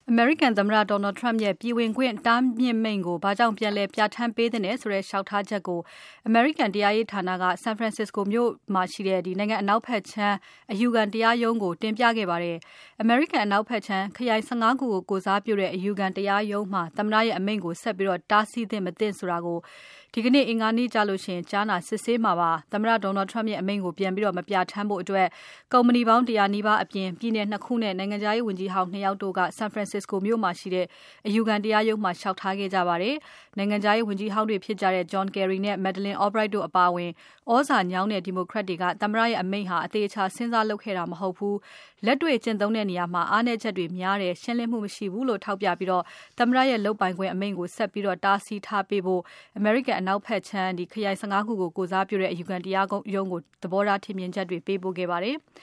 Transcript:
အမေရိကန်သမ္မတ Donald Trump ရဲ့ပြည်ဝင်ခွင့်တားမြစ်မိန့်ကိုဘာကြောင့်ပြန်လည်ပြဋ္ဌာန်းပေးသင့်တယ်ဆိုတဲ့လျှောက်ထားချက်ကိုအမေရိကန်တရားရေးဌာနက San Francisco မြို့မှာရှိတဲ့နိုင်ငံအနောက်ဘက်ခြမ်းအယူခံတရားရုံးကိုတင်ပြခဲ့ပါတယ်။ အမေရိကန်အနောက်ဘက်ခြမ်းခရိုင်15ခုကိုကိုစားပြုတဲ့အယူခံတရားရုံးမှာသမ္မတရဲ့အမိန့်ကိုဆက်ပြီးတားဆီးသင့်မသင့်ဆိုတာကိုဒီကနေ့အင်္ဂါနေ့ကျလို့ရှိရင်ကြားနာစစ်ဆေးမှာပါ။သမ္မတ Donald Trump ရဲ့အမိန့်ကိုပြန်ပြီးမပြဋ္ဌာန်းဖို့အတွက်ကုမ္ပဏီပေါင်း100နီးပါးအပြင်ပြည်နယ်2ခုနဲ့နိုင်ငံခြားရေးဝန်ကြီးဟောင်း2ယောက်တို့က San Francisco မြို့မှာရှိတဲ့အယူခံတရားရုံးမှာလျှောက်ထားခဲ့ကြပါတယ်။နိုင်ငံခြားရေးဝန်ကြီးဟောင်းတွေဖြစ်ကြတဲ့ John Kerry နဲ့ Madeleine Albright တို့အပါအဝင်ဩဇာညောင်းတဲ့ Democrat တွေကသမ္မတရဲ့အမိန့်ဟာအသေးအချာစဉ်းစားလုပ်ခဲ့တာမဟုတ်ဘူး။လက်တွေ့ကျင့်သုံးတဲ့နေရာမှာအားနည်းချက်တွေများတယ်ရှင်းလင်းမှုမရှိဘူးလို့ထောက်ပြပြီးသမ္မတရဲ့လုပ်ပိုင်ခွင့်အမိန့်ကိုဆက်ပြီးတားဆီးထားပေးဖို့အမေရိကန်အနောက်ဘက်ခြမ်းခရိုင်15ခုကိုကိုစားပြုတဲ့အယူခံတရားရုံးကိုသဘောထားထင်မြင်ချက်တွေပေးပို့ခဲ့ပါတယ်။